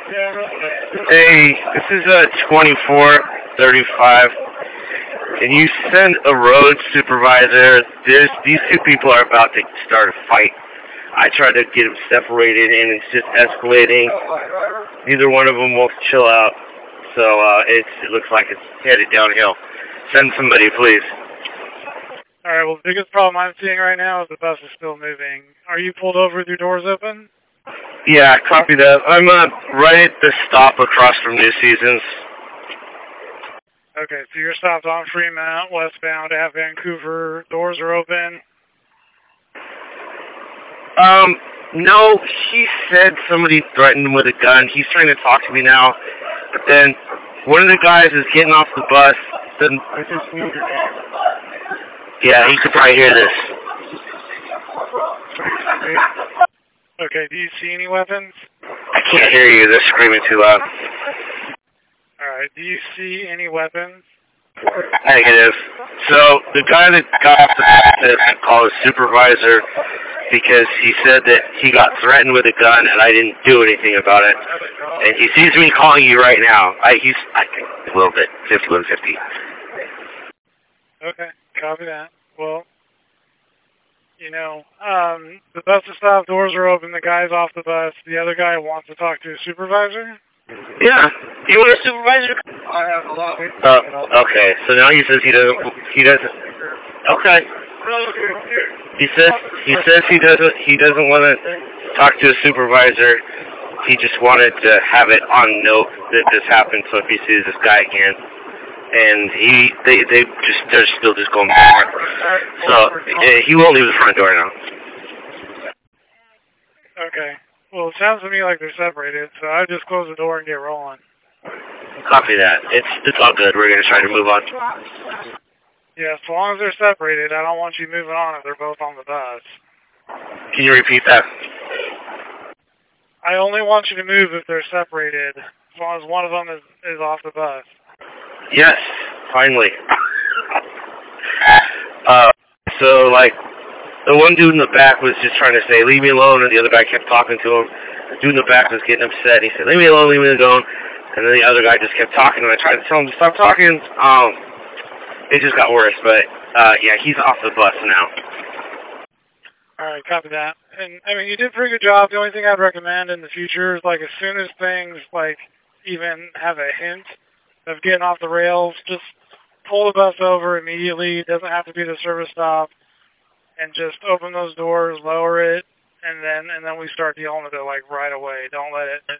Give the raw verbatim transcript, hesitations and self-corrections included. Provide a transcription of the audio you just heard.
Hey, this is uh, twenty-four thirty-five. Can you send a road supervisor? There's, these two people are about to start a fight. I tried to get them separated, and it's just escalating. Neither one of them will chill out. So uh, it's, it looks like it's headed downhill. Send somebody, please. Alright, well, the biggest problem I'm seeing right now is the bus is still moving. Are you pulled over with your doors open? Yeah, copy that. I'm uh, right at the stop across from New Seasons. Okay, so you're stopped on Fremont, westbound at Vancouver. Doors are open. Um, no, he said somebody threatened him with a gun. He's trying to talk to me now. But then one of the guys is getting off the bus. Then, yeah, he could probably hear this. Okay, do you see any weapons? I can't hear you. They're screaming too loud. Alright, do you see any weapons? Negative. So the guy that got off the bus said I'd call his supervisor because he said that he got threatened with a gun and I didn't do anything about it. And he sees me calling you right now. I, he's I think a little bit, fifty-one fifty. Okay, copy that. Well, you know, um, the bus is stopped, doors are open, the guy's off the bus. The other guy wants to talk to his supervisor? Yeah. You want a supervisor? I have a lot. Oh, okay. So now he says he doesn't, he doesn't, okay. He says, he says he doesn't, he doesn't want to talk to a supervisor. He just wanted to have it on note that this happened so if he sees this guy again. And he, they, they just, they're still just going back. So, uh, he won't leave the front door now. Okay. Well, it sounds to me like they're separated, so I just close the door and get rolling. Copy that. It's, it's all good. We're going to try to move on. Yeah, as long as they're separated, I don't want you moving on if they're both on the bus. Can you repeat that? I only want you to move if they're separated, as long as one of them is, is off the bus. Yes, finally. uh, so, like, the one dude in the back was just trying to say, leave me alone, and the other guy kept talking to him. The dude in the back was getting upset. He said, leave me alone, leave me alone. And then the other guy just kept talking, and I tried to tell him to stop talking. Um, it just got worse, but, uh, yeah, he's off the bus now. Alright, copy that. And, I mean, you did a pretty good job. The only thing I'd recommend in the future is, like, as soon as things, like, even have a hint of getting off the rails, just pull the bus over immediately. It doesn't have to be the service stop. And just open those doors, lower it, and then and then we start dealing with it like right away. Don't let it